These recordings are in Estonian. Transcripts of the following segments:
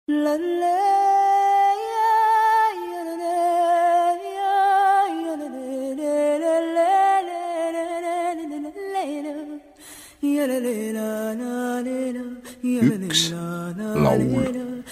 Üks laul.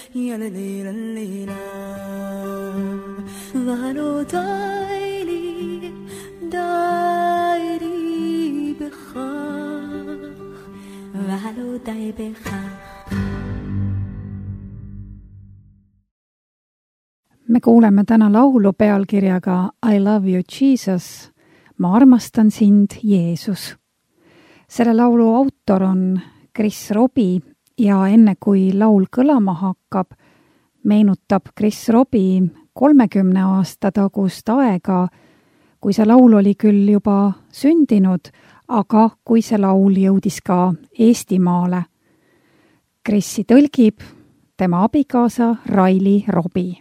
Me kuuleme täna laulu pealkirjaga I love you Jesus, ma armastan sind Jeesus. Selle laulu autor on Chris Robi ja enne kui laul kõlama hakkab, meenutab Chris Robi 30 aasta tagust aega, kui see laul oli küll juba sündinud, aga kui see laul jõudis ka Eestimaale. Chrisi tõlgib tema abikaasa Raili Robi.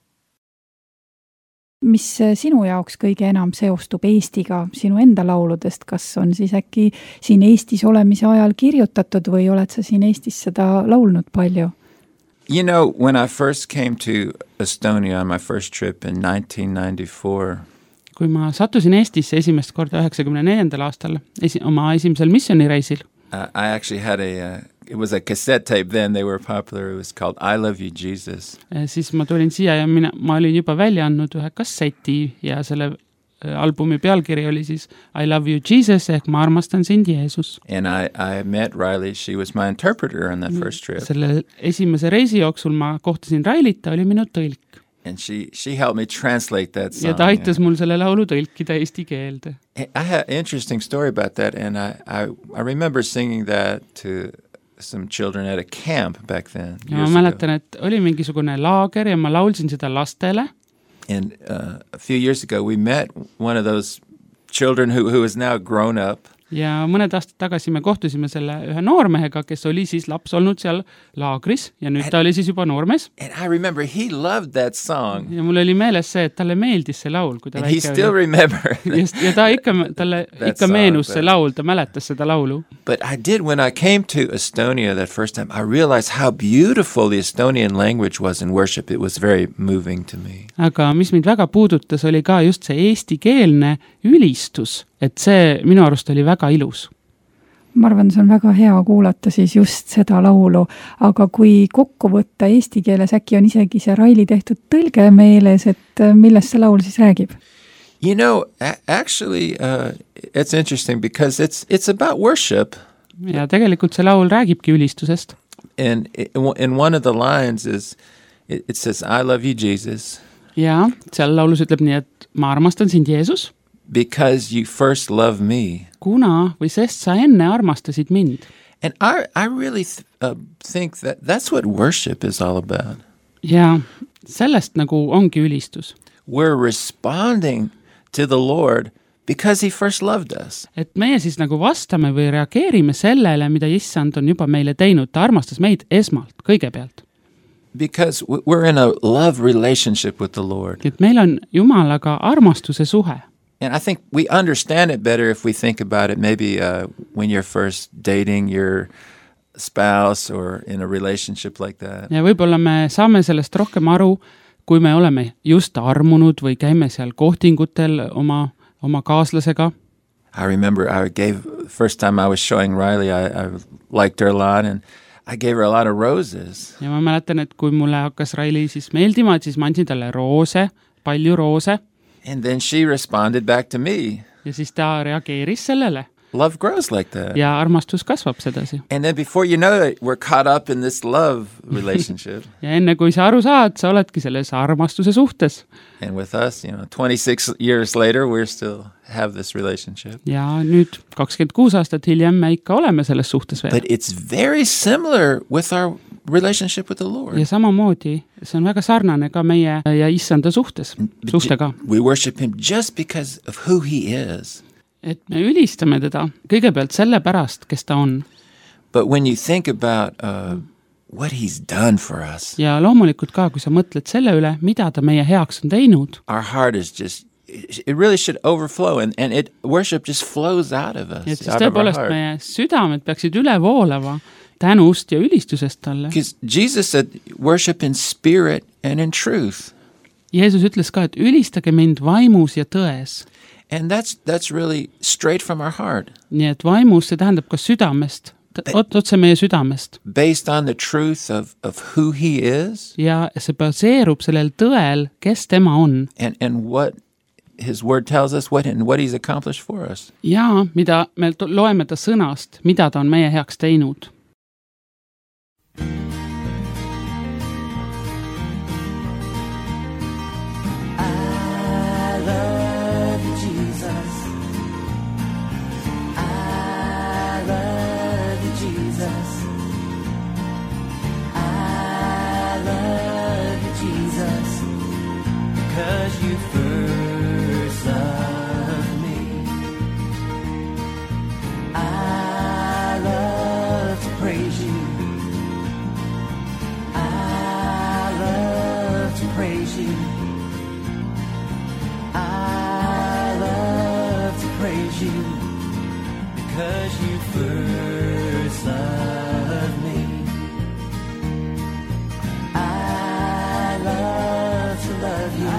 Mis sinu jaoks kõige enam seostub Eestiga sinu enda lauludest? Kas on siis äkki siin Eestis olemise ajal kirjutatud või oled sa siin Eestis seda laulnud palju? You know, when I first came to Estonia on my first trip in 1994, kui ma sattusin Eestisse esimest korda 94. aastal oma esimesel missioonireisil, I actually had it was a cassette tape then, they were popular, it was called I Love You Jesus. Siis ma tulin siia ja ma olin juba välja andnud ühe kasseti ja selle albumi pealkiri oli siis I Love You Jesus ehk ma armastan sind Jeesus. And I met Riley, she was my interpreter on that first trip. Selle esimese reisi jooksul ma kohtasin Railit, ta oli minu tõlk. And she helped me translate that song. Ja ta aitas mul selle laulu tõlkida eesti keelde. I had an interesting story about that, and I remember singing that to some children at a camp back then. Ja ma mäletan, et oli mingisugune laager ja ma laulsin seda lastele. And a few years ago we met one of those children who is now grown up. Ja mõned aastad tagasi me kohtusime selle ühe noormehega, kes oli siis laps olnud seal laagris ja nüüd ta oli siis juba noormees. And I remember he loved that song. Ja mul oli meeles see, et talle meeldis see laul, kui ta väike oli. And he still remembered. Ja talle ikka meenus see laul, ta mäletas seda laulu. But I did, when I came to Estonia that first time, I realized how beautiful the Estonian language was in worship. It was very moving to me. Aga mis mind väga puudutas, oli ka just see eestikeelne ülistus, et see minu arust oli väga ilus. Ma arvan, see on väga hea kuulata siis just seda laulu, aga kui kokku võtta eesti keeles, äkki on isegi see Raili tehtud tõlge meeles, et millest see laul siis räägib? You know, actually, it's interesting because it's about worship. Ja tegelikult see laul räägibki ülistusest. And in one of the lines is, it says, I love you, Jesus. Ja seal laulus ütleb nii, et ma armastan sind, Jeesus. Because you first love me. Kuna või sest sa enne armastasid mind. And I really think that's what worship is all about. Ja sellest nagu ongi ülistus. We're responding to the Lord because he first loved us. Et meie siis nagu vastame või reageerime sellele, mida Issand on juba meile teinud. Ta armastas meid esmalt, kõigepealt. Because we're in a love relationship with the Lord. Et meil on Jumalaga armastuse suhe. And I think we understand it better if we think about it maybe when you're first dating your spouse or in a relationship like that. Ja võib-olla me saame sellest rohkem aru, kui me oleme just armunud või käime seal kohtingutel oma kaaslasega. I remember first time I was showing Riley, I liked her a lot and I gave her a lot of roses. Ja ma mäletan, et kui mulle hakkas Raili siis meeldima, siis ma andsin talle roose, palju roose. And then she responded back to me. Ja siis ta reageeris sellele. Love grows like that. Ja armastus kasvab sedasi. And then before you know it, we're caught up in this love relationship. Ja enne kui sa aru saad, sa oledki selles armastuse suhtes. And with us, 26 years later, we still have this relationship. Ja nüüd 26 aastat hiljem me ikka oleme selles suhtes veel. But it's very similar with our relationship with the Lord. Ja samamoodi, see on väga sarnane ka meie ja Issanda suhtega. We worship him just because of who he is. Et me ülistame teda kõigepealt selle pärast, kes ta on. But when you think about what he's done for us. Ja loomulikult ka, kui sa mõtled selle üle, mida ta meie heaks on teinud. Our heart is just, it really should overflow and worship just flows out of us. Et siis tõepoolest meie südamed peaksid üle voolama tänust ja ülistusest talle. Because Jesus said, worship in spirit and in truth. Jeesus ütles ka, et ülistage mind vaimus ja tões. And that's really straight from our heart. Nii et vaimus, see tähendab ka südamest, otse meie südamest. Based on the truth of who he is. Ja see baseerub sellel tõel, kes tema on. And what his word tells us, what he's accomplished for us. Ja mida me loeme ta sõnast, mida ta on meie heaks teinud. Because you first loved me. I love to praise you. I love to praise you. I love to praise you. Because you first loved me. I love to love you.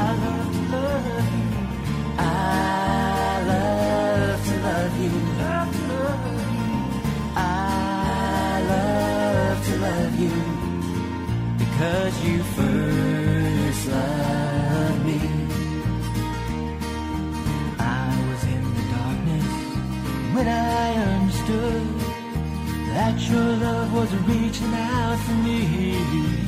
I love to love you. I love to love you. Because you first loved me. I was in the darkness when I understood that your love was reaching out for me.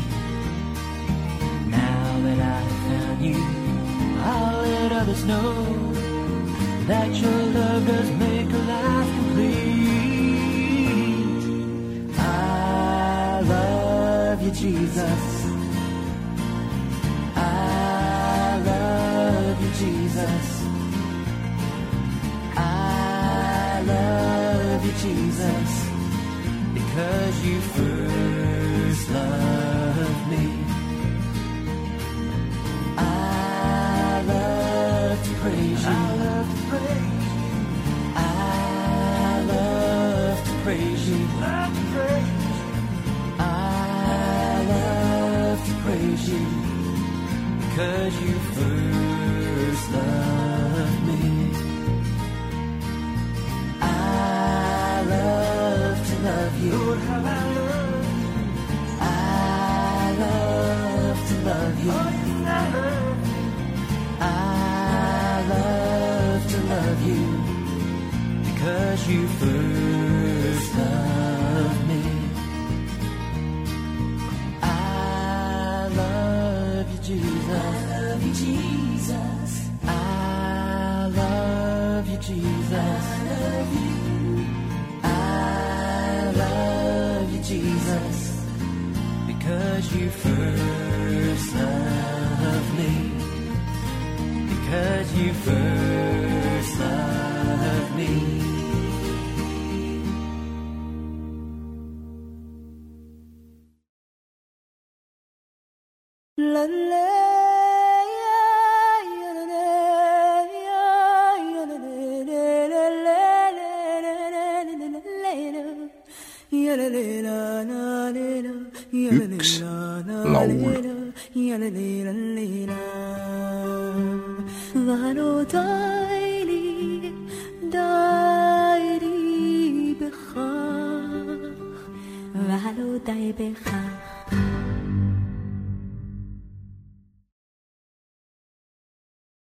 Now that I have found you, I'll let others know that your love does make a life complete. I love you, Jesus. I love you, Jesus. I love you, Jesus. Because you first loved me. I love to praise you. I love to praise you. I love to praise you. I love to praise you. Because you first loved me. I love to love you. Lord, how I love you. I love to love you. I love to love you. Because you first loved me. I love you, Jesus. I love you, Jesus. I love you, Jesus. I love you. I love you, Jesus. Because you first loved me. Because you first loved me. La la üks laul. ואנו די בכך, ואנו די בכך.